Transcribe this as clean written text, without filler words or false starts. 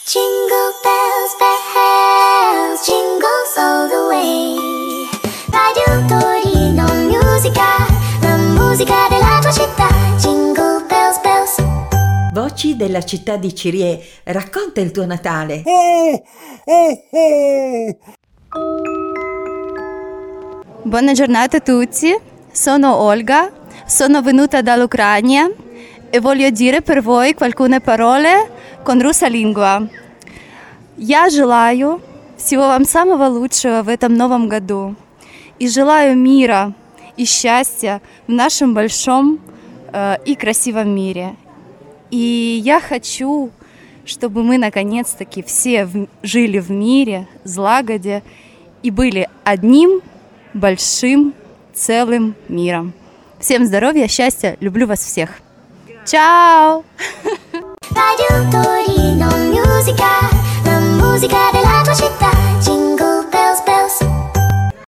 Jingle bells, bells, jingles all the way. Radio Torino, la musica della tua città. Jingle bells, bells. Voci della città di Cirie, racconta il tuo Natale. Buona giornata a tutti, sono Olga, sono venuta dall'Ucraina e voglio dire per voi alcune parole con русская лингва. Я желаю всего вам самого лучшего в этом новом году и желаю мира и счастья в нашем большом и красивом мире. И я хочу, чтобы мы наконец-таки все жили в мире, злагоде и были одним большим целым миром. Всем здоровья, счастья, люблю вас всех. Ciao! Radio Torino, la musica